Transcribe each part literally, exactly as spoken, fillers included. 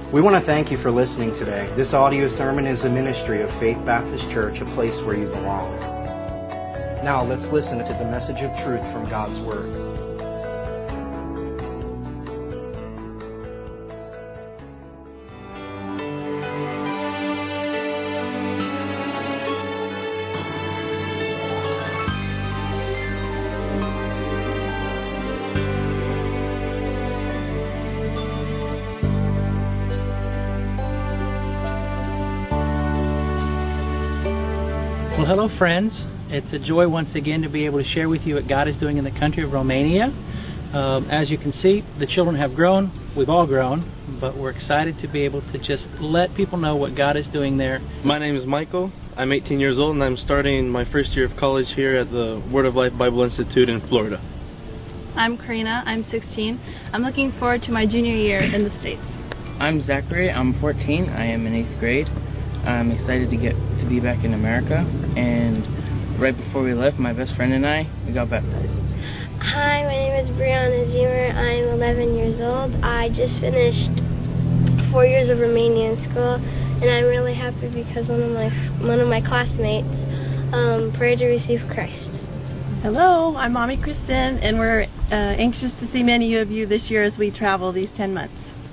We want to thank you for listening today. This audio sermon is a ministry of Faith Baptist Church, a place where you belong. Now let's listen to the message of truth from God's Word. Well, hello friends. It's a joy once again to be able to share with you what God is doing in the country of Romania. Um, as you can see, the children have grown. We've all grown, but we're excited to be able to just let people know what God is doing there. My name is Michael. I'm eighteen years old, and I'm starting my first year of college here at the Word of Life Bible Institute in Florida. I'm Karina. I'm sixteen. I'm looking forward to my junior year in the States. I'm Zachary. I'm fourteen. I am in eighth grade. I'm excited to get to be back in America, and right before we left, my best friend and I, we got baptized. Hi, my name is Brianna Zimmer. I'm eleven years old. I just finished four years of Romanian school, and I'm really happy because one of my one of my classmates um, prayed to receive Christ. Hello, I'm Mommy Kristen, and we're uh, anxious to see many of you this year as we travel these ten months.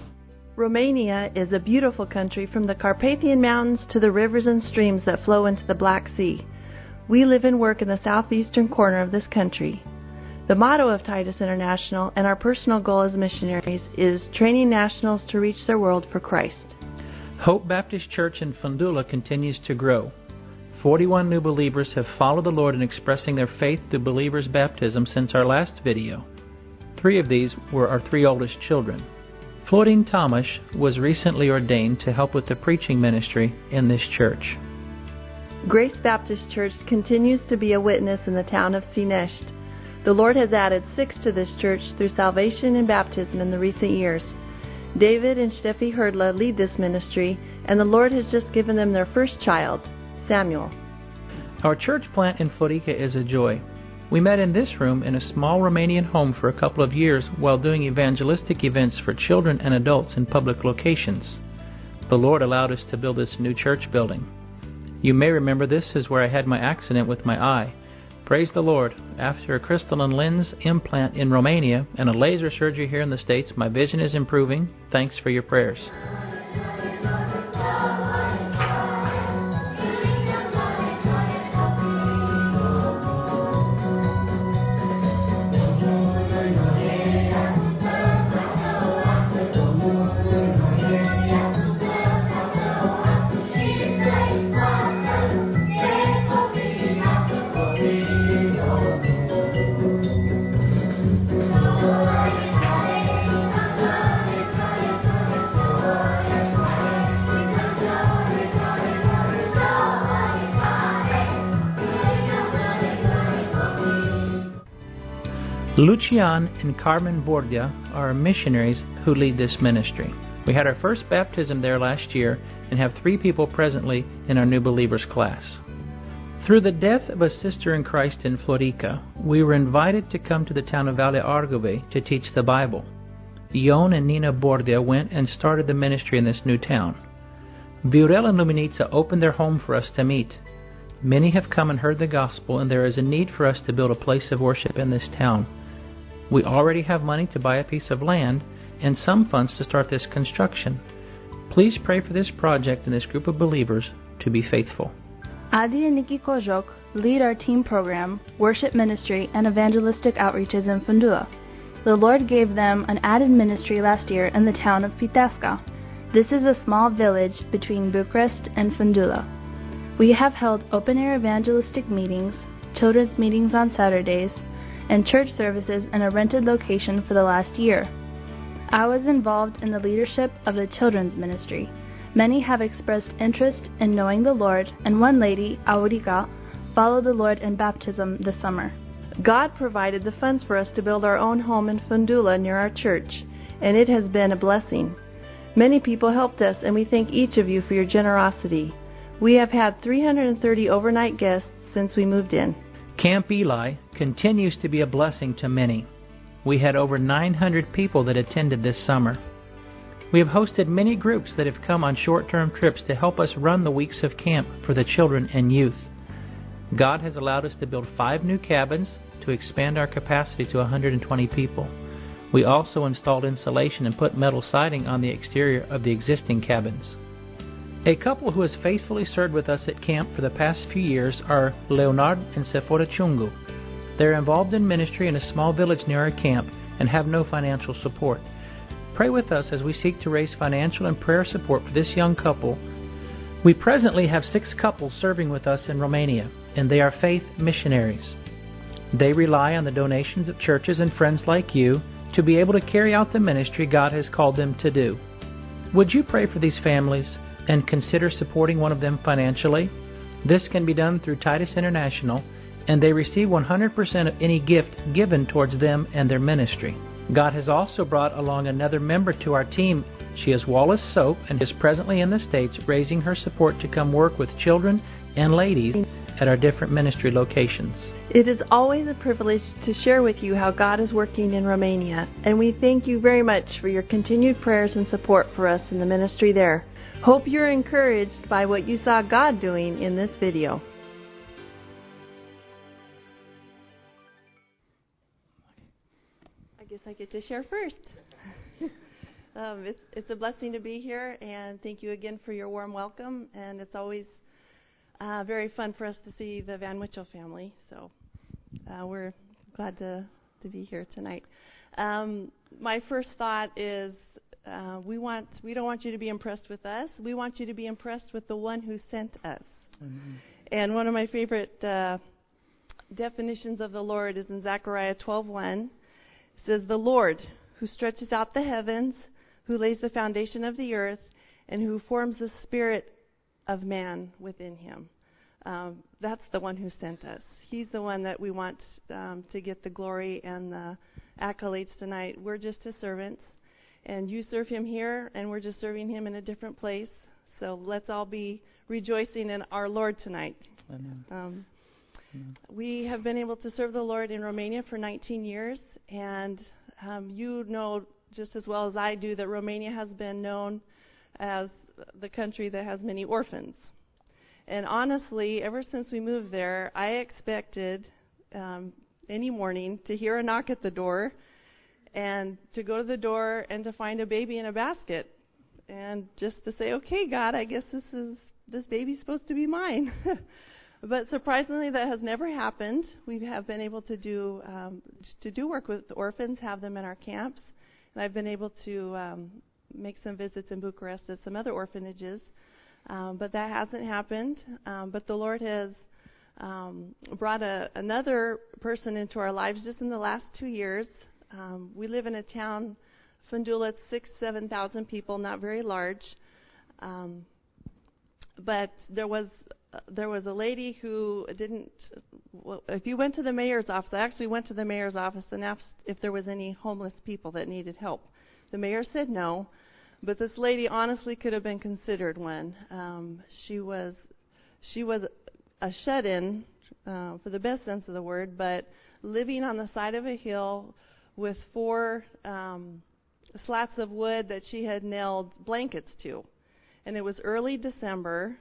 Romania is a beautiful country from the Carpathian Mountains to the rivers and streams that flow into the Black Sea. We live and work in the southeastern corner of this country. The motto of Titus International and our personal goal as missionaries is training nationals to reach their world for Christ. Hope Baptist Church in Fundula continues to grow. forty-one new believers have followed the Lord in expressing their faith through believers' baptism since our last video. Three of these were our three oldest children. Florin Thomas was recently ordained to help with the preaching ministry in this church. Grace Baptist Church continues to be a witness in the town of Sinești. The Lord has added six to this church through salvation and baptism in the recent years. David and Steffi Herdla lead this ministry, and the Lord has just given them their first child, Samuel. Our church plant in Florica is a joy. We met in this room in a small Romanian home for a couple of years while doing evangelistic events for children and adults in public locations. The Lord allowed us to build this new church building. You may remember this is where I had my accident with my eye. Praise the Lord. After a crystalline lens implant in Romania and a laser surgery here in the States, my vision is improving. Thanks for your prayers. Lucian and Carmen Bordia are missionaries who lead this ministry. We had our first baptism there last year and have three people presently in our new believers class. Through the death of a sister in Christ in Florica, we were invited to come to the town of Valea Argove to teach the Bible. Ion and Nina Bordia went and started the ministry in this new town. Viorel and Luminița opened their home for us to meet. Many have come and heard the gospel, and there is a need for us to build a place of worship in this town. We already have money to buy a piece of land and some funds to start this construction. Please pray for this project and this group of believers to be faithful. Adi and Nikki Kojok lead our team program, worship ministry, and evangelistic outreaches in Fundula. The Lord gave them an added ministry last year in the town of Piteasca. This is a small village between Bucharest and Fundula. We have held open-air evangelistic meetings, children's meetings on Saturdays, and church services in a rented location for the last year. I was involved in the leadership of the children's ministry. Many have expressed interest in knowing the Lord, and one lady, Aurica, followed the Lord in baptism this summer. God provided the funds for us to build our own home in Fundula near our church, and it has been a blessing. Many people helped us, and we thank each of you for your generosity. We have had three hundred thirty overnight guests since we moved in. Camp Eli continues to be a blessing to many. We had over nine hundred people that attended this summer. We have hosted many groups that have come on short-term trips to help us run the weeks of camp for the children and youth. God has allowed us to build five new cabins to expand our capacity to one hundred twenty people. We also installed insulation and put metal siding on the exterior of the existing cabins. A couple who has faithfully served with us at camp for the past few years are Leonard and Sephora Chungu. They are involved in ministry in a small village near our camp and have no financial support. Pray with us as we seek to raise financial and prayer support for this young couple. We presently have six couples serving with us in Romania, and they are faith missionaries. They rely on the donations of churches and friends like you to be able to carry out the ministry God has called them to do. Would you pray for these families and consider supporting one of them financially? This can be done through Titus International, and they receive one hundred percent of any gift given towards them and their ministry. God has also brought along another member to our team. She is Wallace Soap and is presently in the States raising her support to come work with children and ladies at our different ministry locations. It is always a privilege to share with you how God is working in Romania, and we thank you very much for your continued prayers and support for us in the ministry there. Hope you're encouraged by what you saw God doing in this video. I guess I get to share first. um, it's, it's a blessing to be here, and thank you again for your warm welcome. And it's always uh, very fun for us to see the Van Mitchell family. So uh, we're glad to, to be here tonight. Um, my first thought is uh, we want we don't want you to be impressed with us. We want you to be impressed with the one who sent us. Mm-hmm. And one of my favorite uh, definitions of the Lord is in Zechariah twelve one. It says, "The Lord, who stretches out the heavens, who lays the foundation of the earth, and who forms the spirit of man within him." Um, that's the one who sent us. He's the one that we want um, to get the glory and the accolades tonight. We're just his servants, and you serve him here, and we're just serving him in a different place. So let's all be rejoicing in our Lord tonight. Amen. Um, Amen. We have been able to serve the Lord in Romania for nineteen years. And um, you know just as well as I do that Romania has been known as the country that has many orphans. And honestly, ever since we moved there, I expected um, any morning to hear a knock at the door and to go to the door and to find a baby in a basket and just to say, "Okay, God, I guess this is this baby's supposed to be mine." But surprisingly, that has never happened. We have been able to do um, to do work with orphans, have them in our camps, and I've been able to um, make some visits in Bucharest at some other orphanages. Um, but that hasn't happened. Um, but the Lord has um, brought a, another person into our lives just in the last two years. Um, we live in a town, Fundula, it's six, seven thousand people, not very large. Um, but there was uh, there was a lady who didn't. Well, if you went to the mayor's office, I actually went to the mayor's office and asked if there was any homeless people that needed help. The mayor said no. But this lady honestly could have been considered one. Um, she was she was a shut-in, uh, for the best sense of the word, but living on the side of a hill with four um, slats of wood that she had nailed blankets to. And it was early December,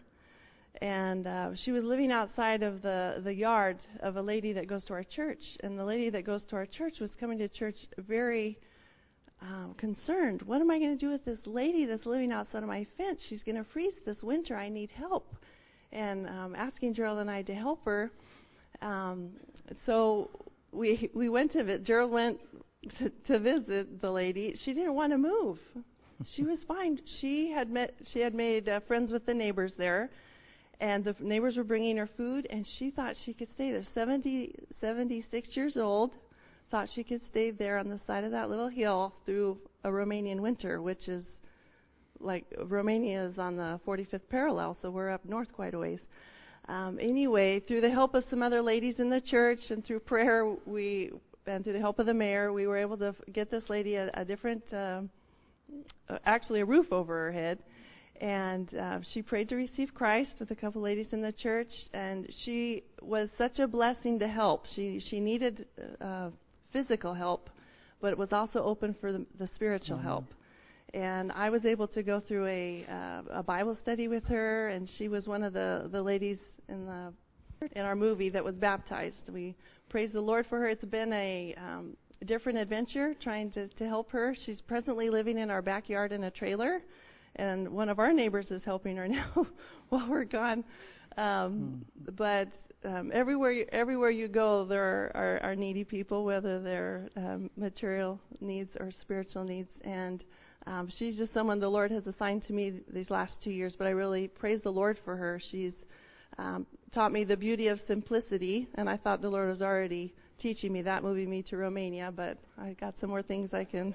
and uh, she was living outside of the, the yard of a lady that goes to our church. And the lady that goes to our church was coming to church very Um, concerned. What am I going to do with this lady that's living outside of my fence? She's going to freeze this winter. I need help. And um, asking Gerald and I to help her. Um, so we we went to visit. Gerald went to, to visit the lady. She didn't want to move. She was fine. She had met. She had made uh, friends with the neighbors there, and the neighbors were bringing her food, and she thought she could stay there. seventy, seventy-six years old. Thought she could stay there on the side of that little hill through a Romanian winter, which is like Romania is on the forty-fifth parallel, so we're up north quite a ways. Um, anyway, through the help of some other ladies in the church and through prayer, we and through the help of the mayor, we were able to f- get this lady a, a different, uh, uh, actually a roof over her head. And uh, she prayed to receive Christ with a couple ladies in the church, and she was such a blessing to help. She she needed Uh, physical help, but it was also open for the, the spiritual mm-hmm. help. And I was able to go through a uh, a Bible study with her, and she was one of the, the ladies in the in our movie that was baptized. We praise the Lord for her. It's been a um, different adventure trying to, to help her. She's presently living in our backyard in a trailer, and one of our neighbors is helping her now while we're gone. Um, mm. But um, everywhere you, everywhere you go, there are, are, are needy people, whether they're um, material needs or spiritual needs. And um, she's just someone the Lord has assigned to me these last two years. But I really praise the Lord for her. She's um, taught me the beauty of simplicity, and I thought the Lord was already teaching me that, moving me to Romania. But I got some more things I can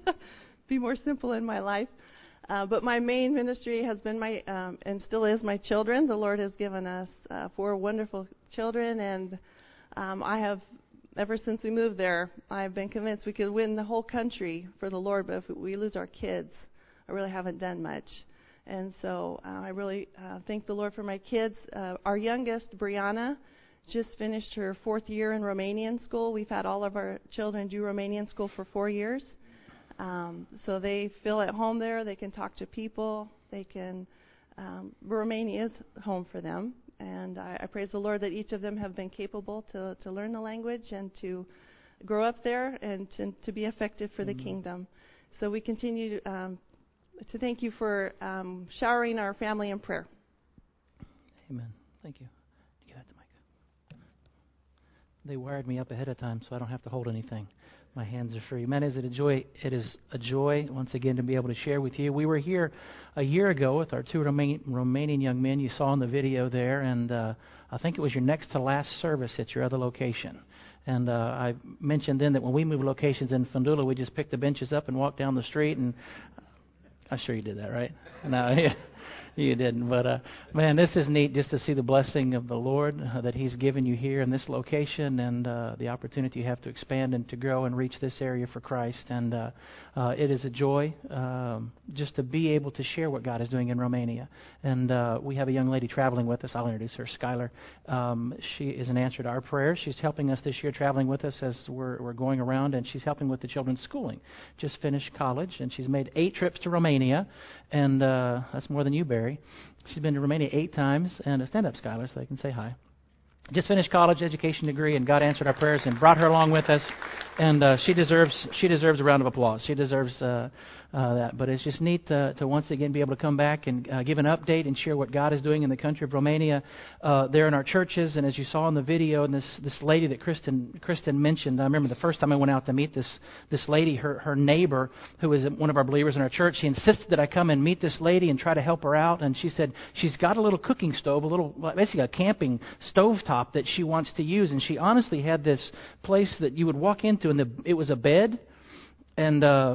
be more simple in my life. Uh, but my main ministry has been my, um, and still is my children. The Lord has given us uh, four wonderful children, and um, I have, ever since we moved there, I've been convinced we could win the whole country for the Lord, but if we lose our kids, I really haven't done much. And so uh, I really uh, thank the Lord for my kids. Uh, our youngest, Brianna, just finished her fourth year in Romanian school. We've had all of our children do Romanian school for four years. Um, so they feel at home there. They can talk to people. They can. Um, Romania is home for them, and I, I praise the Lord that each of them have been capable to, to learn the language and to grow up there and to, to be effective for mm-hmm. the kingdom. So we continue to, um, to thank you for um, showering our family in prayer. Amen. Thank you. You got the mic. They wired me up ahead of time, so I don't have to hold anything. My hands are free. Man, is it a joy? It is a joy, once again, to be able to share with you. We were here a year ago with our two Roma- Romanian young men you saw in the video there, and uh, I think it was your next to last service at your other location. And uh, I mentioned then that when we move locations in Fundula, we just pick the benches up and walk down the street, and I'm sure you did that, right? No, you didn't. But, uh, man, this is neat just to see the blessing of the Lord uh, that He's given you here in this location, and uh, the opportunity you have to expand and to grow and reach this area for Christ. And uh, uh, it is a joy um, just to be able to share what God is doing in Romania. And uh, we have a young lady traveling with us. I'll introduce her, Skylar. Um, she is an answer to our prayers. She's helping us this year, traveling with us as we're, we're going around, and she's helping with the children's schooling. Just finished college, and she's made eight trips to Romania, and uh, that's more than you, Barry. She's been to Romania eight times, and stand up, Skylar, so they can say hi. Just finished college education degree, and God answered our prayers and brought her along with us, and uh, she deserves she deserves a round of applause. She deserves uh, uh, that. But it's just neat to, to once again be able to come back and uh, give an update and share what God is doing in the country of Romania. Uh, there in our churches, and as you saw in the video, and this this lady that Kristen Kristen mentioned, I remember the first time I went out to meet this this lady, her her neighbor, who is one of our believers in our church. She insisted that I come and meet this lady and try to help her out, and she said she's got a little cooking stove, a little basically a camping stovetop that she wants to use, and she honestly had this place that you would walk into, and the, it was a bed and uh,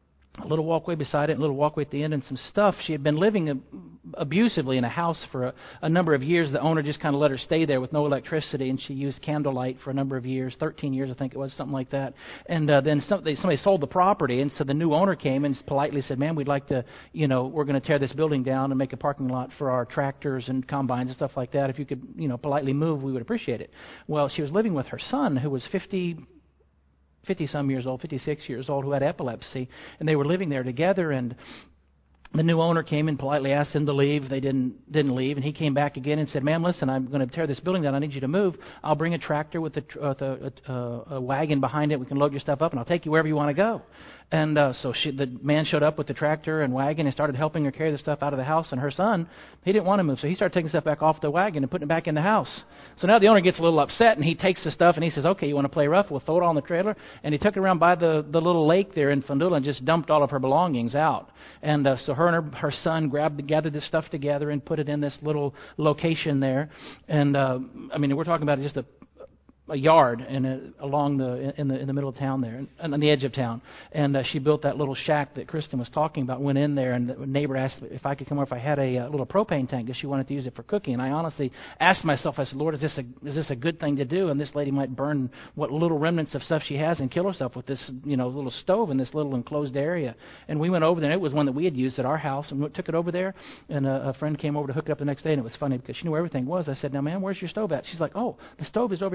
a little walkway beside it, a little walkway at the end, and some stuff. She had been living ab- abusively in a house for a, a number of years. The owner just kind of let her stay there with no electricity, and she used candlelight for a number of years, thirteen years I think it was, something like that. And uh, then some, they, somebody sold the property, and so the new owner came and politely said, "Ma'am, we'd like to, you know, we're going to tear this building down and make a parking lot for our tractors and combines and stuff like that. If you could, you know, politely move, we would appreciate it." Well, she was living with her son, who was fifty. fifty-some years old, fifty-six years old, who had epilepsy, and they were living there together, and the new owner came and politely asked them to leave. They didn't didn't leave, and he came back again and said, "Ma'am, listen, I'm going to tear this building down. I need you to move. I'll bring a tractor with a, with a, a, a wagon behind it. We can load your stuff up, and I'll take you wherever you want to go." And uh, so she, the man showed up with the tractor and wagon and started helping her carry the stuff out of the house. And her son, he didn't want to move, so he started taking stuff back off the wagon and putting it back in the house. So now the owner gets a little upset, and he takes the stuff and he says, "Okay, you want to play rough? We'll throw it on the trailer." And he took it around by the, the little lake there in Fundula and just dumped all of her belongings out. And uh, so her and her, her son grabbed, gathered this stuff together and put it in this little location there. And uh, I mean, we're talking about just a a yard in a, along the in the in the middle of town there, and on the edge of town. And uh, she built that little shack that Kristen was talking about. Went in there, and the neighbor asked if I could come over if I had a, a little propane tank, because she wanted to use it for cooking. And I honestly asked myself, I said, "Lord, is this a is this a good thing to do? And this lady might burn what little remnants of stuff she has and kill herself with this, you know, little stove in this little enclosed area." And we went over there, and it was one that we had used at our house, and we took it over there. And a, a friend came over to hook it up the next day, and it was funny because she knew where everything was. I said, "Now, ma'am, where's your stove at?" She's like, "Oh, the stove is over here under the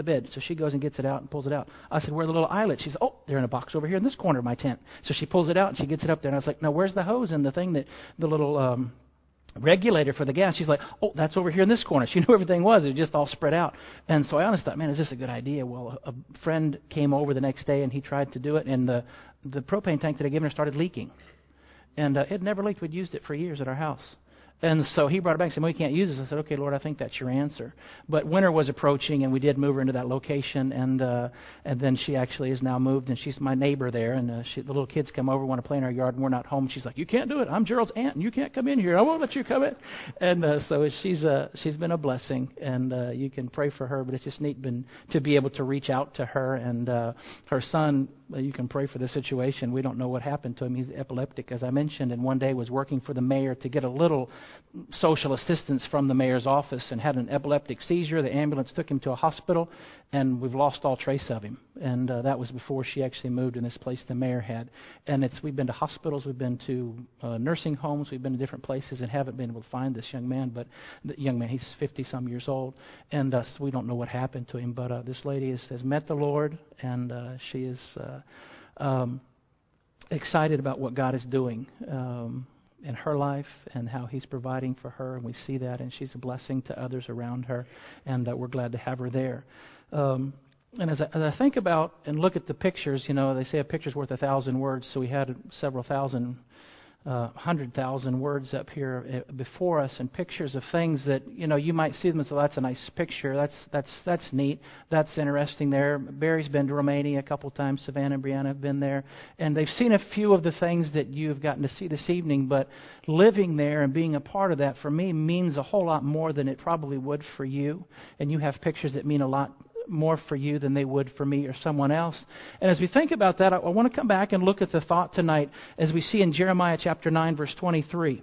bed. So she goes and gets it out and pulls it out. I said, where are the little eyelets? She said, oh, they're in a box over here in this corner of my tent. So she pulls it out and she gets it up there. And I was like, now where's the hose and the thing that, the little um, regulator for the gas? She's like, oh, that's over here in this corner. She knew everything was. It was just all spread out. And so I honestly thought, man, is this a good idea? Well, a, a friend came over the next day and he tried to do it, and the, the propane tank that I'd given her started leaking. And uh, it never leaked. We'd used it for years at our house. And so he brought it back and said, well, we can't use this. I said, okay, Lord, I think that's your answer. But winter was approaching, and we did move her into that location, and uh, and then she actually is now moved, and she's my neighbor there, and uh, she, the little kids come over, want to play in our yard, and we're not home. She's like, you can't do it. I'm Gerald's aunt, and you can't come in here. I won't let you come in. And uh, so she's uh, she's been a blessing, and uh, you can pray for her, but it's just neat been, to be able to reach out to her. And uh, her son, you can pray for the situation. We don't know what happened to him. He's epileptic, as I mentioned, and one day was working for the mayor to get a little social assistance from the mayor's office and had an epileptic seizure. The ambulance took him to a hospital, and we've lost all trace of him. And uh, that was before she actually moved in this place the mayor had. And it's we've been to hospitals, we've been to uh, nursing homes, we've been to different places and haven't been able to find this young man. But the young man, he's fifty-some years old, and uh, so we don't know what happened to him. But uh, this lady is, has met the Lord, and uh, she is uh, um, excited about what God is doing Um in her life and how He's providing for her, and we see that, and she's a blessing to others around her, and uh, we're glad to have her there. Um, and as I, as I think about and look at the pictures, you know, they say a picture's worth a thousand words, so we had several thousand, uh, hundred thousand words up here before us, and pictures of things that, you know, you might see them and say, well, that's a nice picture, that's that's that's neat, that's interesting there. Barry's been to Romania a couple times, Savannah and Brianna have been there, and they've seen a few of the things that you've gotten to see this evening, but living there and being a part of that for me means a whole lot more than it probably would for you, and you have pictures that mean a lot more for you than they would for me or someone else. And as we think about that, I, I want to come back and look at the thought tonight as we see in Jeremiah chapter nine, verse twenty-three.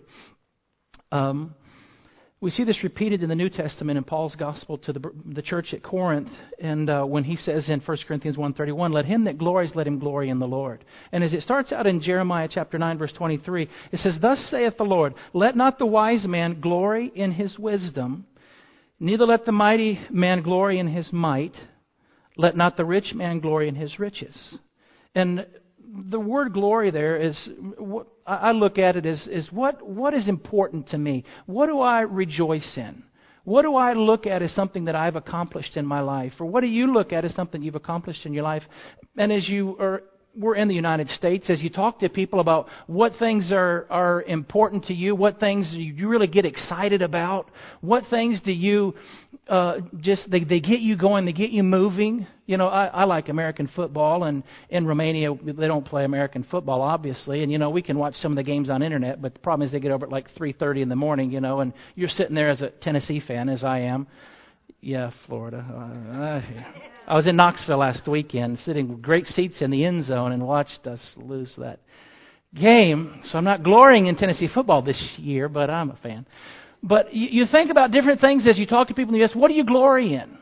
Um, we see this repeated in the New Testament in Paul's gospel to the, the church at Corinth, and uh, when he says in First Corinthians one thirty-one, let him that glories, let him glory in the Lord. And as it starts out in Jeremiah chapter nine, verse twenty-three, it says, thus saith the Lord, let not the wise man glory in his wisdom, neither let the mighty man glory in his might. Let not the rich man glory in his riches. And the word glory there is, I look at it as, is what, what is important to me? What do I rejoice in? What do I look at as something that I've accomplished in my life? Or what do you look at as something you've accomplished in your life? And as you are we're in the United States, as you talk to people about what things are, are important to you, what things you really get excited about, what things do you uh, just, they, they get you going, they get you moving. You know, I, I like American football, and in Romania, they don't play American football, obviously. And, you know, we can watch some of the games on internet, but the problem is they get over at like three thirty in the morning, you know, and you're sitting there as a Tennessee fan, as I am. Yeah, Florida. Uh, I was in Knoxville last weekend, sitting with great seats in the end zone, and watched us lose that game. So I'm not glorying in Tennessee football this year, but I'm a fan. But you, you think about different things as you talk to people in the U S. What do you glory in?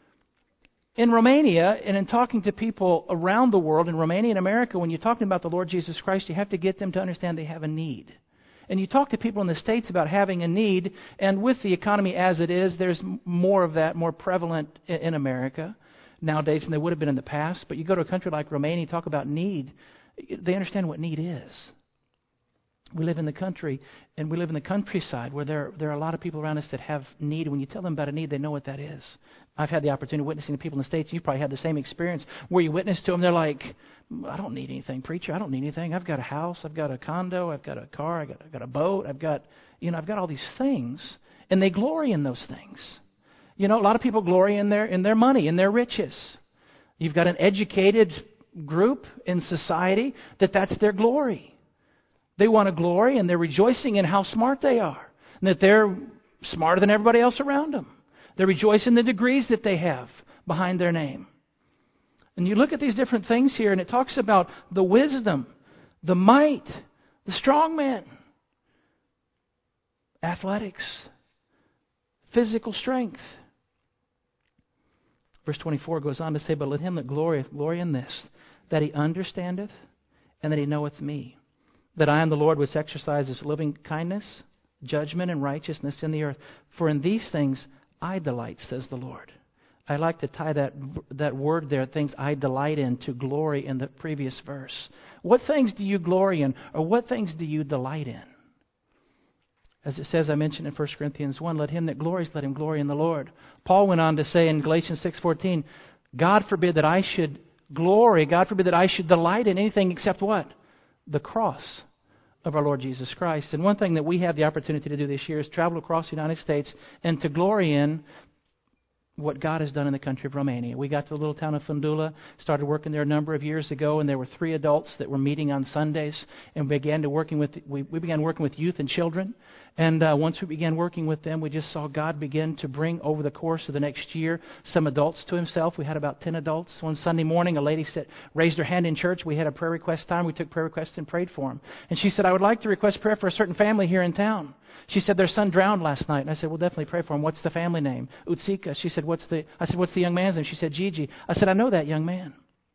In Romania, and in talking to people around the world, in Romania and America, when you're talking about the Lord Jesus Christ, you have to get them to understand they have a need. And you talk to people in the States about having a need, and with the economy as it is, there's more of that, more prevalent in America nowadays than there would have been in the past. But you go to a country like Romania, you talk about need, they understand what need is. We live in the country, and we live in the countryside where there, there are a lot of people around us that have need. And when you tell them about a need, they know what that is. I've had the opportunity of witnessing to people in the States. You've probably had the same experience where you witness to them. They're like, I don't need anything, preacher. I don't need anything. I've got a house. I've got a condo. I've got a car. I've got, I've got a boat. I've got, you know, I've got all these things. And they glory in those things. You know, a lot of people glory in their, in their money, in their riches. You've got an educated group in society that that's their glory. They want to glory, and they're rejoicing in how smart they are, and that they're smarter than everybody else around them. They rejoice in the degrees that they have behind their name. And you look at these different things here, and it talks about the wisdom, the might, the strong man, athletics, physical strength. Verse twenty-four goes on to say, but let him that glorieth glory in this, that he understandeth, and that he knoweth me. That I am the Lord which exercises loving kindness, judgment, and righteousness in the earth. For in these things I delight, says the Lord. I like to tie that that word there, things I delight in, to glory in the previous verse. What things do you glory in, or what things do you delight in? As it says, I mentioned in First Corinthians one, let him that glories, let him glory in the Lord. Paul went on to say in Galatians six fourteen, God forbid that I should glory, God forbid that I should delight in anything except what? The cross of our Lord Jesus Christ. And one thing that we have the opportunity to do this year is travel across the United States and to glory in what God has done in the country of Romania. We got to the little town of Fundula, started working there a number of years ago, and there were three adults that were meeting on Sundays, and we began to working with we, we began working with youth and children. And uh, once we began working with them, we just saw God begin to bring over the course of the next year some adults to Himself. We had about ten adults. One Sunday morning, a lady said, raised her hand in church. We had a prayer request time. We took prayer requests and prayed for them. And she said, I would like to request prayer for a certain family here in town. She said, their son drowned last night. And I said, well, definitely pray for him. What's the family name? Utsika. She said, what's the, I said, what's the young man's name? She said, Gigi. I said, I know that young man.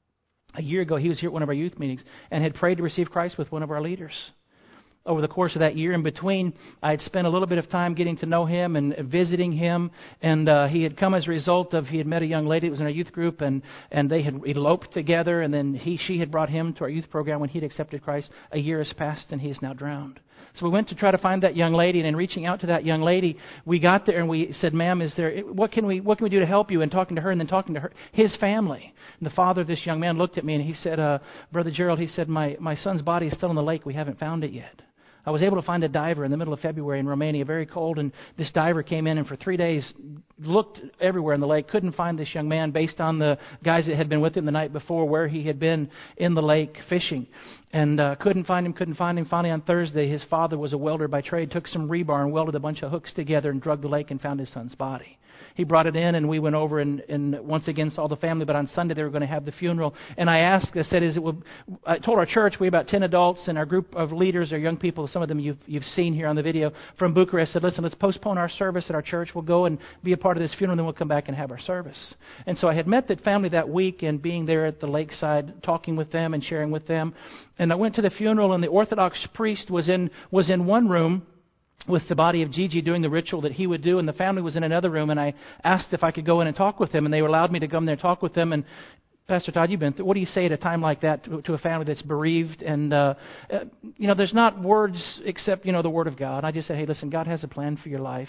A year ago, he was here at one of our youth meetings and had prayed to receive Christ with one of our leaders. Over the course of that year, in between, I had spent a little bit of time getting to know him and visiting him. And uh, he had come as a result of, he had met a young lady that was in our youth group, and, and they had eloped together. And then he, she had brought him to our youth program when he'd accepted Christ. A year has passed, and he is now drowned. So we went to try to find that young lady, and in reaching out to that young lady, we got there and we said, "Ma'am, is there what can we what can we do to help you?" And talking to her, and then talking to her, his family. And the father of this young man looked at me and he said, uh, "Brother Gerald," he said, "my my son's body is still in the lake. We haven't found it yet." I was able to find a diver in the middle of February in Romania, very cold, and this diver came in and for three days looked everywhere in the lake, couldn't find this young man based on the guys that had been with him the night before, where he had been in the lake fishing. And uh, couldn't find him, couldn't find him. Finally on Thursday, his father was a welder by trade, took some rebar and welded a bunch of hooks together and drug the lake and found his son's body. He brought it in, and we went over and, and once again saw the family. But on Sunday they were going to have the funeral. And I asked, I said, "Is it?" Will, I told our church, we had about ten adults, and our group of leaders, our young people, some of them you've you've seen here on the video from Bucharest. I said, "Listen, let's postpone our service at our church. We'll go and be a part of this funeral, and then we'll come back and have our service." And so I had met that family that week, and being there at the lakeside, talking with them and sharing with them. And I went to the funeral, and the Orthodox priest was in was in one room with the body of Gigi doing the ritual that he would do, and the family was in another room, and I asked if I could go in and talk with them, and they allowed me to come there and talk with them. And Pastor Todd, you've been through, what do you say at a time like that to, to a family that's bereaved? And, uh, uh, you know, there's not words except, you know, the Word of God. I just said, hey, listen, God has a plan for your life.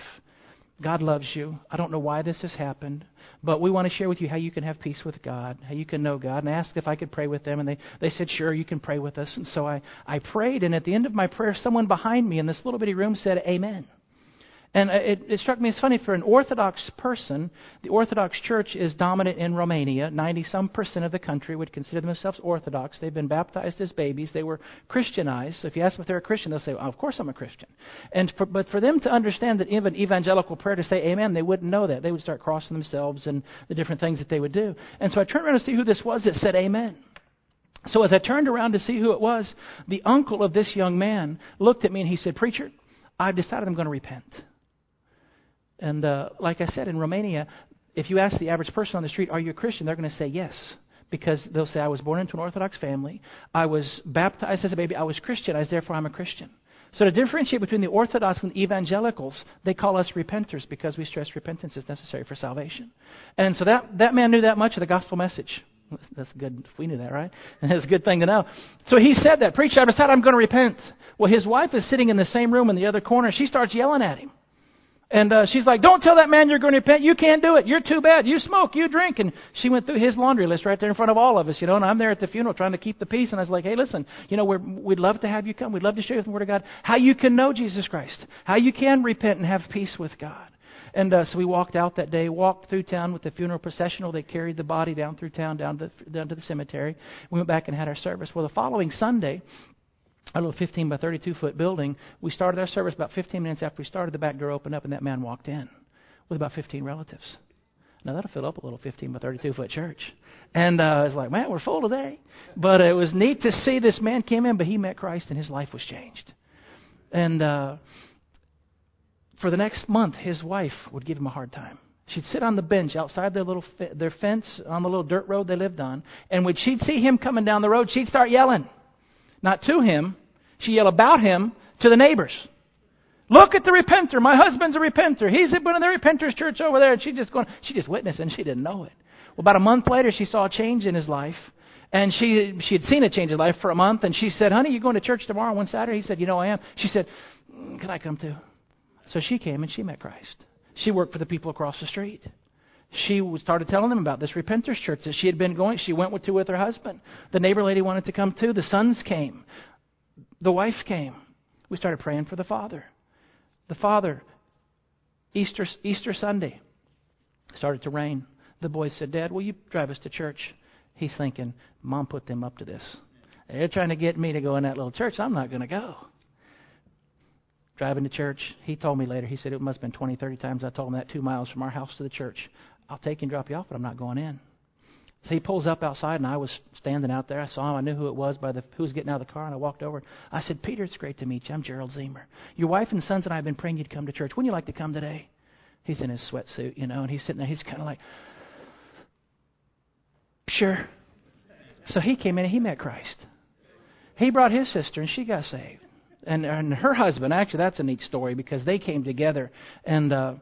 God loves you. I don't know why this has happened, but we want to share with you how you can have peace with God, how you can know God. And I asked if I could pray with them, and they, they said, sure, you can pray with us. And so I, I prayed, and at the end of my prayer, someone behind me in this little bitty room said, amen. And it, it struck me as funny, for an Orthodox person, the Orthodox Church is dominant in Romania. ninety-some percent of the country would consider themselves Orthodox. They've been baptized as babies. They were Christianized. So if you ask them if they're a Christian, they'll say, well, of course I'm a Christian. And for, But for them to understand that even evangelical prayer to say amen, they wouldn't know that. They would start crossing themselves and the different things that they would do. And so I turned around to see who this was that said amen. So as I turned around to see who it was, the uncle of this young man looked at me and he said, preacher, I've decided I'm going to repent. And uh, like I said, in Romania, if you ask the average person on the street, are you a Christian? They're going to say yes, because they'll say, I was born into an Orthodox family. I was baptized as a baby. I was Christianized, therefore I'm a Christian. So to differentiate between the Orthodox and evangelicals, they call us repenters, because we stress repentance is necessary for salvation. And so that, that man knew that much of the gospel message. That's good if we knew that, right? And it's a good thing to know. So he said that, preacher, I decided I'm going to repent. Well, his wife is sitting in the same room in the other corner. She starts yelling at him. And uh, she's like, don't tell that man you're going to repent. You can't do it. You're too bad. You smoke. You drink. And she went through his laundry list right there in front of all of us, you know. And I'm there at the funeral trying to keep the peace. And I was like, hey, listen, you know, we're, we'd love to have you come. We'd love to show you the Word of God, how you can know Jesus Christ, how you can repent and have peace with God. And uh, so we walked out that day, walked through town with the funeral processional. They carried the body down through town, down to, down to the cemetery. We went back and had our service. Well, the following Sunday, a little fifteen by thirty-two foot building, we started our service. About fifteen minutes after we started, the back door opened up and that man walked in with about fifteen relatives. Now that'll fill up a little fifteen by thirty-two foot church. And uh, I was like, man, we're full today. But it was neat to see this man came in, but he met Christ and his life was changed. And uh, for the next month, his wife would give him a hard time. She'd sit on the bench outside their little f- their fence on the little dirt road they lived on, and when she'd see him coming down the road, she'd start yelling. Not to him. She yelled about him to the neighbors. Look at the repenter. My husband's a repenter. He's at one of the repenters church over there. And she just going, she just witnessed and she didn't know it. Well, about a month later, she saw a change in his life. And she she had seen a change in his life for a month. And she said, honey, you going to church tomorrow one Saturday? He said, you know I am. She said, can I come too? So she came and she met Christ. She worked for the people across the street. She started telling them about this repenters church that she had been going. She went with to with her husband. The neighbor lady wanted to come too. The sons came. The wife came. We started praying for the father. The father, Easter Easter Sunday, started to rain. The boys said, Dad, will you drive us to church? He's thinking, Mom put them up to this. They're trying to get me to go in that little church. I'm not going to go. Driving to church, he told me later, he said it must have been twenty, thirty times I told him that two miles from our house to the church. I'll take you and drop you off, but I'm not going in. So he pulls up outside, and I was standing out there. I saw him. I knew who it was by the who was getting out of the car, and I walked over. I said, Peter, it's great to meet you. I'm Gerald Zemer. Your wife and sons and I have been praying you to come to church. Wouldn't you like to come today? He's in his sweatsuit, you know, and he's sitting there. He's kind of like, sure. So he came in and he met Christ. He brought his sister, and she got saved. And, and her husband, actually, that's a neat story because they came together, and uh,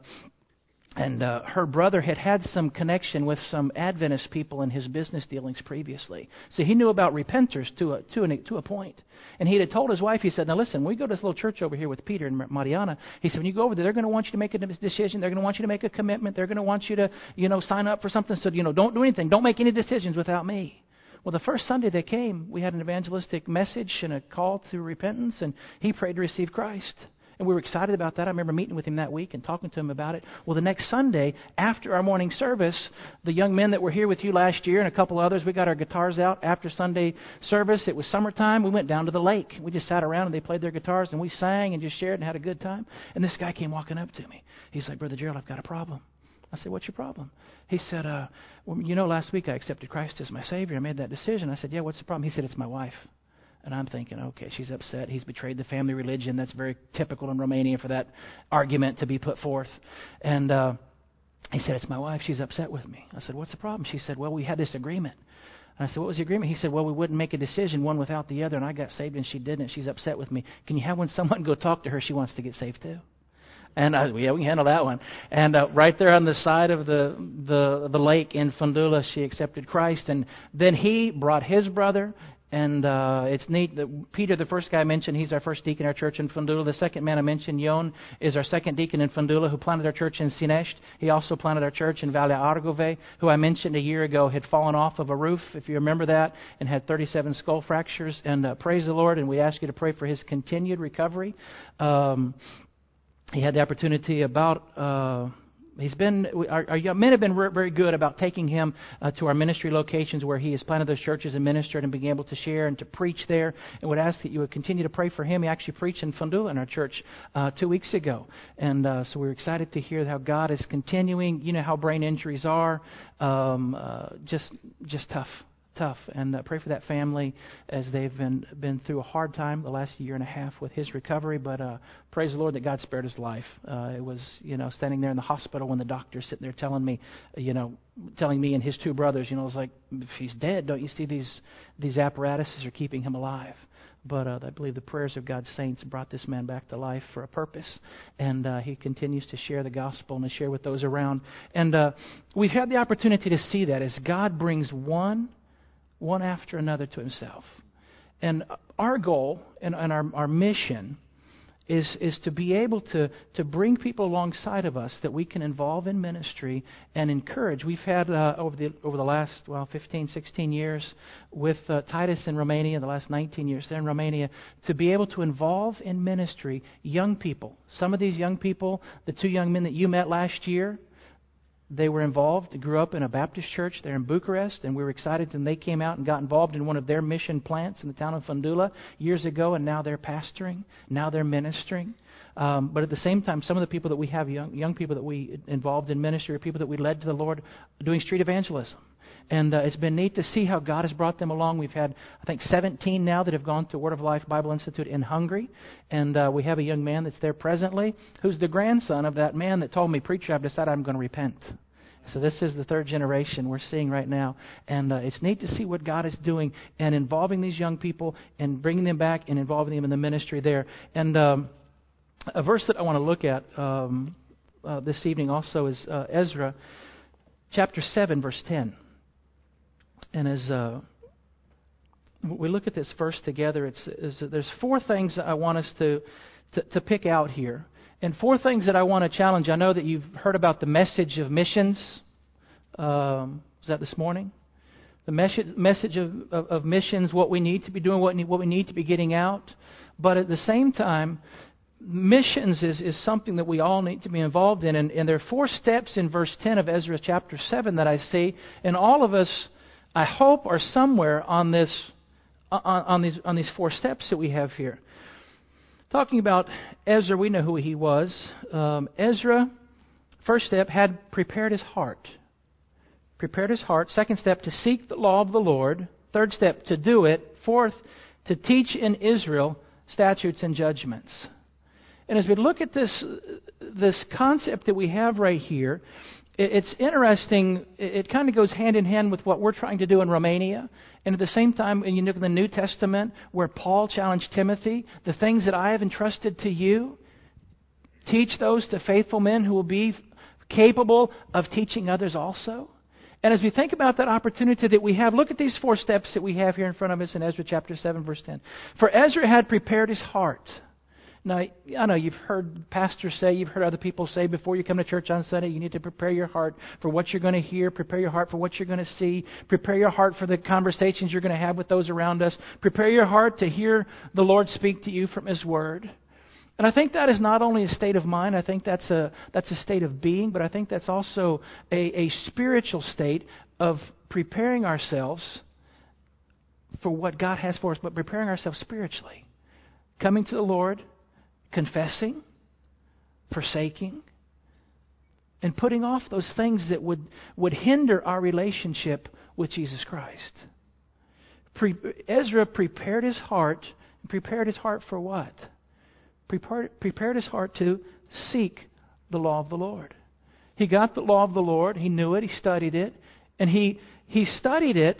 and uh, her brother had had some connection with some Adventist people in his business dealings previously. So he knew about repenters to a to, an, to a point. And he had told his wife, he said, now listen, when we go to this little church over here with Peter and Mariana, he said, when you go over there, they're going to want you to make a decision. They're going to want you to make a commitment. They're going to want you to, you know, sign up for something. So, you know, don't do anything. Don't make any decisions without me. Well, the first Sunday they came, we had an evangelistic message and a call to repentance, and he prayed to receive Christ. And we were excited about that. I remember meeting with him that week and talking to him about it. Well, the next Sunday, after our morning service, the young men that were here with you last year and a couple others, we got our guitars out after Sunday service. It was summertime. We went down to the lake. We just sat around and they played their guitars, and we sang and just shared and had a good time. And this guy came walking up to me. He's like, Brother Gerald, I've got a problem. I said, what's your problem? He said, uh, well, you know, last week I accepted Christ as my Savior. I made that decision. I said, yeah, what's the problem? He said, it's my wife. And I'm thinking, okay, she's upset. He's betrayed the family religion. That's very typical in Romania for that argument to be put forth. And uh, he said, it's my wife. She's upset with me. I said, what's the problem? She said, well, we had this agreement. And I said, what was the agreement? He said, well, we wouldn't make a decision one without the other. And I got saved and she didn't. She's upset with me. Can you have when someone go talk to her? She wants to get saved too. And uh, yeah, we can handle that one. And uh, right there on the side of the, the the lake in Fundula, she accepted Christ. And then he brought his brother. And uh, it's neat that Peter, the first guy I mentioned, he's our first deacon in our church in Fundula. The second man I mentioned, Yon, is our second deacon in Fundula, who planted our church in Sinești. He also planted our church in Valea Argove, who I mentioned a year ago had fallen off of a roof, if you remember that, and had thirty-seven skull fractures. And uh, praise the Lord, and we ask you to pray for his continued recovery. Um, he had the opportunity about... Uh, He's been. Our, our young men have been very good about taking him uh, to our ministry locations where he has planted those churches and ministered and being able to share and to preach there. And would ask that you would continue to pray for him. He actually preached in Fundula in our church uh, two weeks ago, and uh, so we're excited to hear how God is continuing. You know how brain injuries are, um, uh, just just tough. Tough, and uh, pray for that family as they've been been through a hard time the last year and a half with his recovery. But uh, praise the Lord that God spared his life. Uh, it was, you know, standing there in the hospital when the doctor's sitting there telling me, you know, telling me and his two brothers, you know, it's like, if he's dead, don't you see these these apparatuses are keeping him alive? But uh, I believe the prayers of God's saints brought this man back to life for a purpose. And uh, he continues to share the gospel and to share with those around. And uh, we've had the opportunity to see that as God brings one one after another to himself. And our goal and, and our, our mission is is to be able to, to bring people alongside of us that we can involve in ministry and encourage. We've had uh, over the over the last, well, fifteen, sixteen years with uh, Titus in Romania, the last nineteen years there in Romania, to be able to involve in ministry young people. Some of these young people, the two young men that you met last year, they were involved, grew up in a Baptist church there in Bucharest, and we were excited when they came out and got involved in one of their mission plants in the town of Fundula years ago, and now they're pastoring, now they're ministering. Um, but at the same time, some of the people that we have, young, young people that we involved in ministry, are people that we led to the Lord doing street evangelism. And uh, it's been neat to see how God has brought them along. We've had, I think, seventeen now that have gone to Word of Life Bible Institute in Hungary. And uh, we have a young man that's there presently who's the grandson of that man that told me, Preacher, I've decided I'm going to repent. So this is the third generation we're seeing right now. And uh, it's neat to see what God is doing and involving these young people and bringing them back and involving them in the ministry there. And um, A verse that I want to look at um, uh, this evening also is uh, Ezra chapter seven, verse ten. And as uh, we look at this verse together, it's, it's, there's four things I want us to, to, to pick out here. And four things that I want to challenge. I know that you've heard about the message of missions. Um, was that this morning? The message, message of, of, of missions, what we need to be doing, what, what we need to be getting out. But at the same time, missions is, is something that we all need to be involved in. And, and there are four steps in verse ten of Ezra chapter seven that I see. And all of us, I hope, are somewhere on this, on, on these on these four steps that we have here. Talking about Ezra, we know who he was. Um, Ezra, first step, had prepared his heart. Prepared his heart. Second step, to seek the law of the Lord. Third step, to do it. Fourth, to teach in Israel statutes and judgments. And as we look at this, this concept that we have right here, it's interesting. It kind of goes hand in hand with what we're trying to do in Romania. And at the same time, when you look in the New Testament, where Paul challenged Timothy, the things that I have entrusted to you, teach those to faithful men who will be capable of teaching others also. And as we think about that opportunity that we have, look at these four steps that we have here in front of us in Ezra chapter seven, verse ten. For Ezra had prepared his heart. Now, I know you've heard pastors say, you've heard other people say, before you come to church on Sunday, you need to prepare your heart for what you're going to hear, prepare your heart for what you're going to see, prepare your heart for the conversations you're going to have with those around us, prepare your heart to hear the Lord speak to you from His Word. And I think that is not only a state of mind, I think that's a that's a state of being, but I think that's also a, a spiritual state of preparing ourselves for what God has for us, but preparing ourselves spiritually. Coming to the Lord, confessing, forsaking, and putting off those things that would, would hinder our relationship with Jesus Christ. Pre- Ezra prepared his heart. Prepared his heart for what? Prepared, prepared his heart to seek the law of the Lord. He got the law of the Lord. He knew it. He studied it. And he, he studied it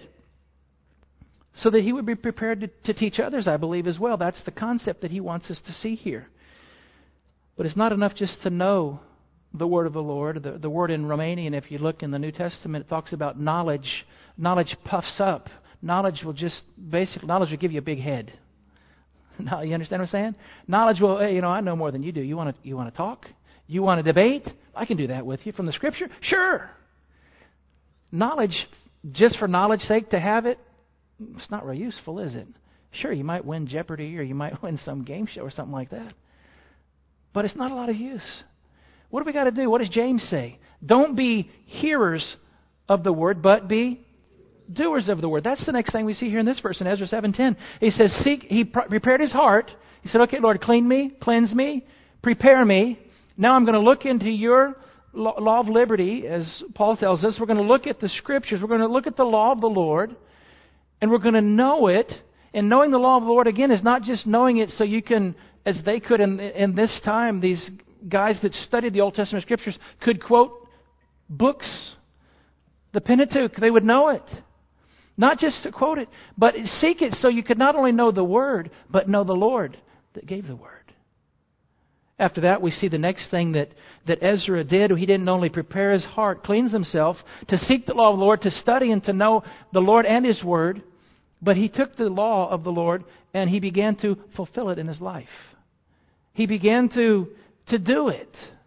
so that he would be prepared to, to teach others, I believe, as well. That's the concept that he wants us to see here. But it's not enough just to know the word of the Lord. The, the word in Romanian, if you look in the New Testament, it talks about knowledge. Knowledge puffs up. Knowledge will just, basically, knowledge will give you a big head. Now, you understand what I'm saying? Knowledge will, hey, you know, I know more than you do. You want to, you want to talk? You want to debate? I can do that with you from the Scripture. Sure. Knowledge, just for knowledge's sake to have it, it's not really useful, is it? Sure, you might win Jeopardy or you might win some game show or something like that. But it's not a lot of use. What do we got to do? What does James say? Don't be hearers of the word, but be doers of the word. That's the next thing we see here in this verse in Ezra seven ten. He says, "Seek." He prepared his heart. He said, "Okay, Lord, clean me, cleanse me, prepare me. Now I'm going to look into your law of liberty," as Paul tells us. We're going to look at the Scriptures. We're going to look at the law of the Lord, and we're going to know it. And knowing the law of the Lord, again, is not just knowing it so you can, as they could in, in this time, these guys that studied the Old Testament Scriptures could quote books, the Pentateuch. They would know it. Not just to quote it, but seek it so you could not only know the Word, but know the Lord that gave the Word. After that, we see the next thing that, that Ezra did. He didn't only prepare his heart, cleanse himself, to seek the law of the Lord, to study and to know the Lord and His Word, but he took the law of the Lord and he began to fulfill it in his life. He began to, to do it.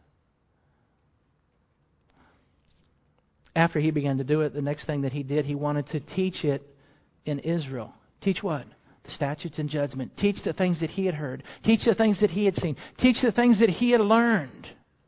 After he began to do it, the next thing that he did, he wanted to teach it in Israel. Teach what? The statutes and judgment. Teach the things that he had heard. Teach the things that he had seen. Teach the things that he had learned.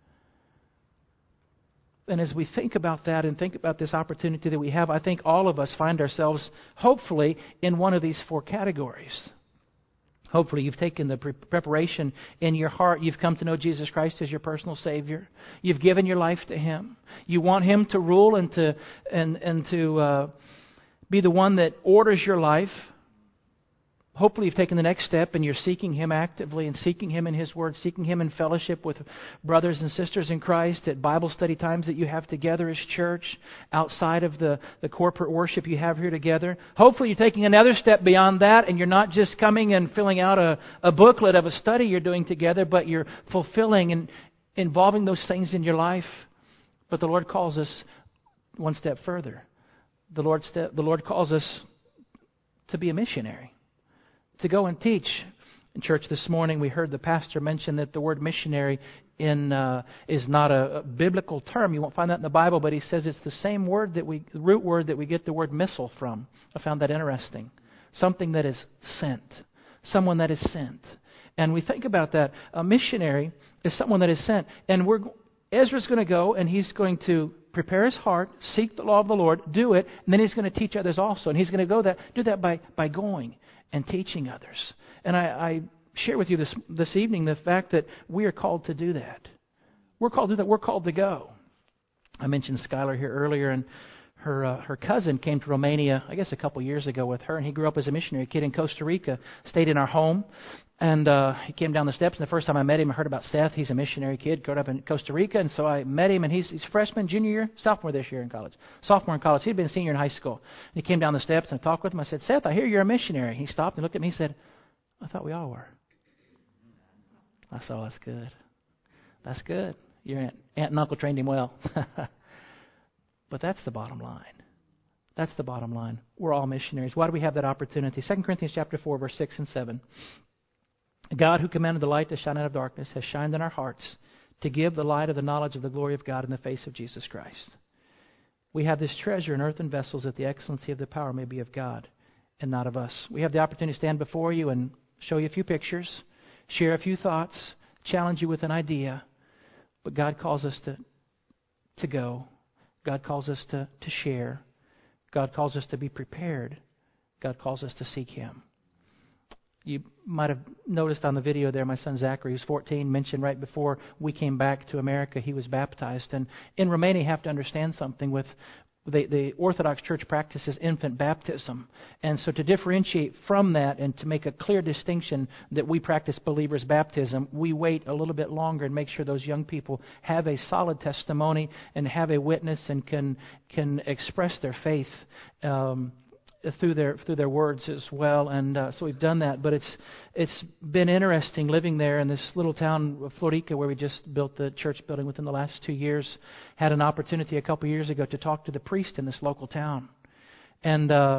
And as we think about that and think about this opportunity that we have, I think all of us find ourselves, hopefully, in one of these four categories. Hopefully you've taken the pre- preparation in your heart. You've come to know Jesus Christ as your personal Savior. You've given your life to Him. You want Him to rule and to and and to uh, be the one that orders your life. hopefully you've taken the next step and you're seeking Him actively and seeking Him in His Word, seeking Him in fellowship with brothers and sisters in Christ at Bible study times that you have together as church, outside of the, the corporate worship you have here together. Hopefully you're taking another step beyond that and you're not just coming and filling out a, a booklet of a study you're doing together, but you're fulfilling and involving those things in your life. But the Lord calls us one step further. The Lord, step, the Lord calls us to be a missionary, to go and teach. In church this morning, we heard the pastor mention that the word missionary in uh, is not a, a biblical term. You won't find that in the Bible, but he says it's the same word that we, the root word that we get the word missile from. I found that interesting. Something that is sent. Someone that is sent. And we think about that. A missionary is someone that is sent. And we're Ezra's going to go and he's going to prepare his heart, seek the law of the Lord, do it, and then he's going to teach others also. And he's going to go that do that by, by going and teaching others. And I, I share with you this this evening the fact that we are called to do that. We're called to do that. We're called to go. I mentioned Skylar here earlier, and her uh, her cousin came to Romania, I guess a couple years ago with her, and he grew up as a missionary kid in Costa Rica, stayed in our home. And uh, he came down the steps, and the first time I met him, I heard about Seth. He's a missionary kid, grew up in Costa Rica, and so I met him, and he's, he's freshman, junior year, sophomore this year in college. Sophomore in college. He'd been a senior in high school. And he came down the steps, and I talked with him. I said, Seth, I hear you're a missionary. He stopped and looked at me and said, I thought we all were. I said, oh, that's good. That's good. Your aunt, aunt and uncle trained him well. But that's the bottom line. That's the bottom line. We're all missionaries. Why do we have that opportunity? Second Corinthians chapter four, verse six and seven. God, who commanded the light to shine out of darkness, has shined in our hearts to give the light of the knowledge of the glory of God in the face of Jesus Christ. We have this treasure in earthen vessels that the excellency of the power may be of God and not of us. We have the opportunity to stand before you and show you a few pictures, share a few thoughts, challenge you with an idea. But God calls us to, to go. God calls us to, to share. God calls us to be prepared. God calls us to seek Him. You might have noticed on the video there, my son Zachary, who's fourteen, mentioned right before we came back to America, he was baptized. And in Romania, you have to understand something with the, the Orthodox Church practices infant baptism. And so to differentiate from that and to make a clear distinction that we practice believers' baptism, we wait a little bit longer and make sure those young people have a solid testimony and have a witness and can can express their faith um through their through their words as well, and uh, so we've done that. But it's it's been interesting living there in this little town of Florica where we just built the church building within the last two years. Had an opportunity a couple years ago to talk to the priest in this local town, and uh,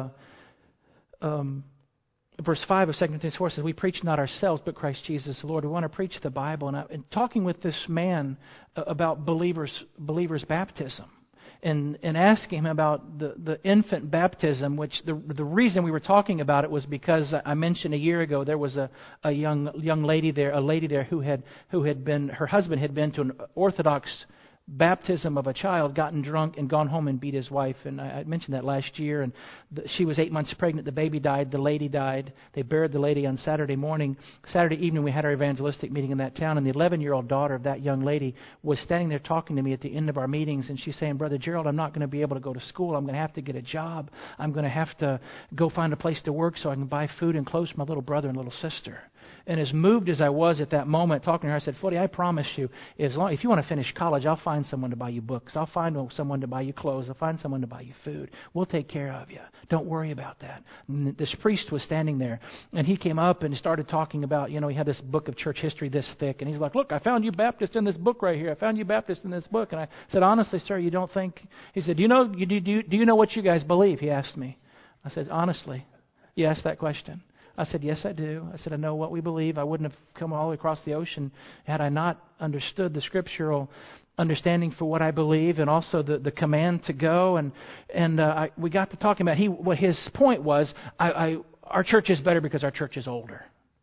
um, verse five of Second Corinthians four says, "We preach not ourselves, but Christ Jesus the Lord." We want to preach the Bible, and, I, and talking with this man uh, about believers believers baptism. And, and asking him about the, the infant baptism, which the the reason we were talking about it was because I mentioned a year ago there was a, a young young lady there, a lady there who had who had been her husband had been to an Orthodox baptism of a child, gotten drunk, and gone home and beat his wife. And I, I mentioned that last year. And the, she was eight months pregnant. The baby died. The lady died. They buried the lady on Saturday morning. Saturday evening, we had our evangelistic meeting in that town. And the eleven-year-old daughter of that young lady was standing there talking to me at the end of our meetings. And she's saying, Brother Gerald, I'm not going to be able to go to school. I'm going to have to get a job. I'm going to have to go find a place to work so I can buy food and clothes for my little brother and little sister. And as moved as I was at that moment talking to her, I said, Footy, I promise you, as long, if you want to finish college, I'll find someone to buy you books. I'll find someone to buy you clothes. I'll find someone to buy you food. We'll take care of you. Don't worry about that. And this priest was standing there, and he came up and started talking about, you know, he had this book of church history this thick, and he's like, look, I found you Baptist in this book right here. I found you Baptist in this book. And I said, honestly, sir, you don't think, he said, do you know, you, do, do, do you know what you guys believe? He asked me. I said, honestly, you asked that question. I said, yes, I do. I said, I know what we believe. I wouldn't have come all the way across the ocean had I not understood the scriptural understanding for what I believe, and also the, the command to go. And and uh, I, we got to talking about he what his point was. I, I our church is better because our church is older.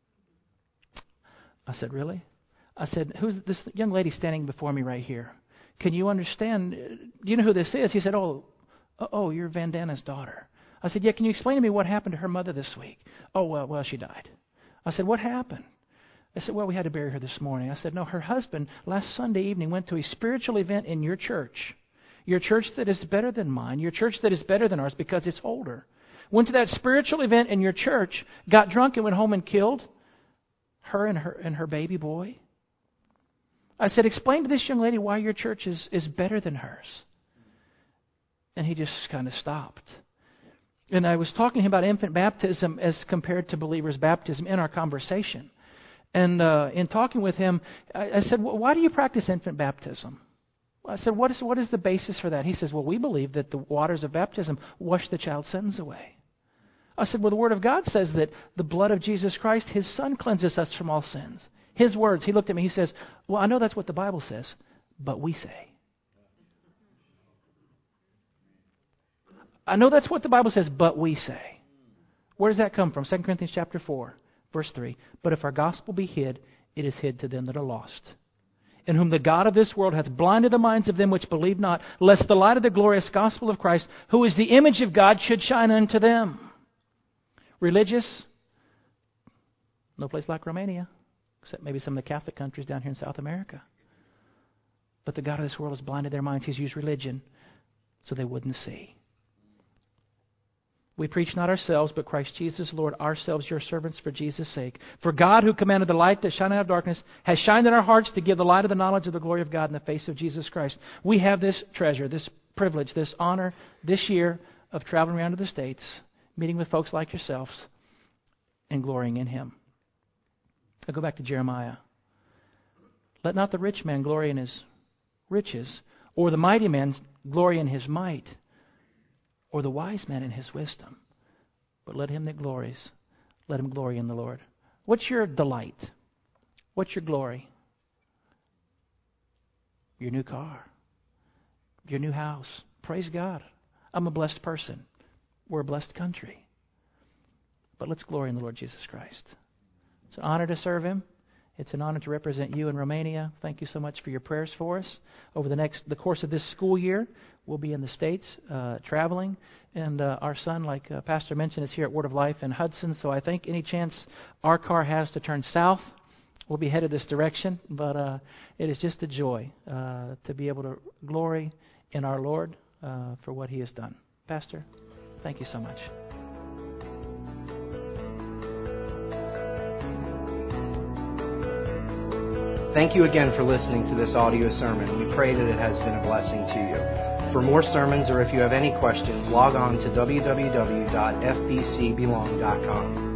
I said, really? I said, who's this young lady standing before me right here? Can you understand? Do you know who this is? He said, oh, oh, you're Van Dana's daughter. I said, yeah, can you explain to me what happened to her mother this week? Oh, well, well, she died. I said, what happened? I said, well, we had to bury her this morning. I said, no, her husband last Sunday evening went to a spiritual event in your church, your church that is better than mine, your church that is better than ours because it's older. went to that spiritual event in your church, got drunk and went home and killed her and her and her baby boy? I said, explain to this young lady why your church is, is better than hers. And he just kind of stopped. And I was talking to him about infant baptism as compared to believers' baptism in our conversation. And uh, in talking with him, I, I said, well, why do you practice infant baptism? I said, what is what is the basis for that? He says, well, we believe that the waters of baptism wash the child's sins away. I said, well, the Word of God says that the blood of Jesus Christ, His Son, cleanses us from all sins. His words, he looked at me, he says, well, I know that's what the Bible says, but we say. I know that's what the Bible says, but we say. Where does that come from? Second Corinthians chapter four, verse three. But if our gospel be hid, it is hid to them that are lost, in whom the God of this world hath blinded the minds of them which believe not, lest the light of the glorious gospel of Christ, who is the image of God, should shine unto them. Religious? No place like Romania, except maybe some of the Catholic countries down here in South America. But the God of this world has blinded their minds. He's used religion so they wouldn't see. We preach not ourselves, but Christ Jesus Lord, ourselves your servants for Jesus' sake. For God, who commanded the light that shine out of darkness, has shined in our hearts to give the light of the knowledge of the glory of God in the face of Jesus Christ. We have this treasure, this privilege, this honor this year of traveling around to the States, meeting with folks like yourselves, and glorying in Him. I'll go back to Jeremiah. Let not the rich man glory in his riches, or the mighty man glory in his might, or the wise man in his wisdom. But let him that glories, let him glory in the Lord. What's your delight? What's your glory? Your new car. Your new house. Praise God. I'm a blessed person. We're a blessed country. But let's glory in the Lord Jesus Christ. It's an honor to serve Him. It's an honor to represent you in Romania. Thank you so much for your prayers for us. Over the next, the course of this school year, we'll be in the States uh, traveling. And uh, our son, like uh, Pastor mentioned, is here at Word of Life in Hudson. So I think any chance our car has to turn south, we'll be headed this direction. But uh, it is just a joy uh, to be able to glory in our Lord uh, for what He has done. Pastor, thank you so much. Thank you again for listening to this audio sermon. We pray that it has been a blessing to you. For more sermons, or if you have any questions, log on to w w w dot f b c belong dot com.